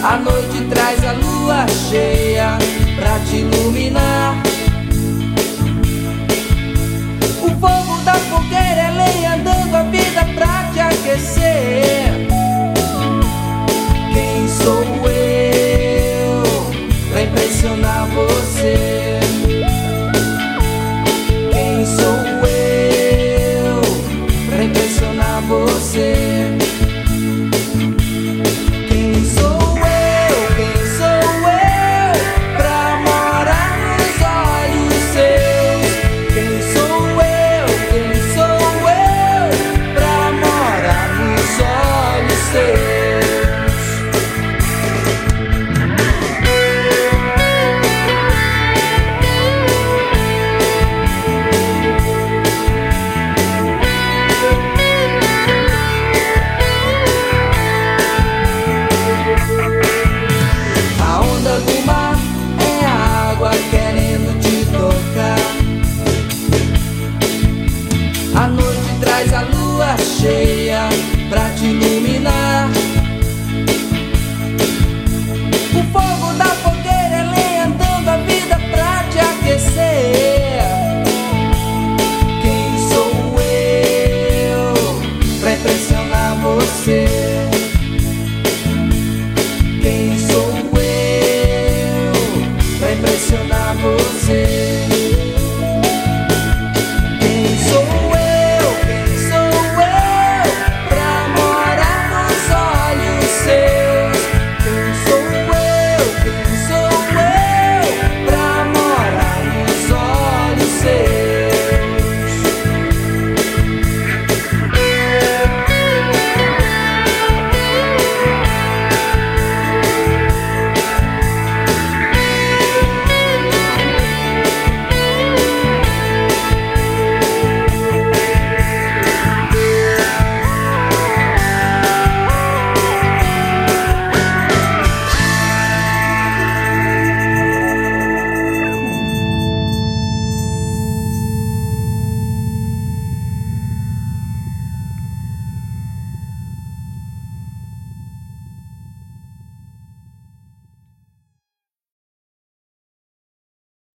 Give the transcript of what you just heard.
A noite traz a lua cheia pra te iluminar. O fogo da fogueira é lenha dando a vida pra te aquecer. Quem sou eu pra impressionar você? Quem sou eu pra impressionar você? A noite traz a lua cheia pra te iluminar.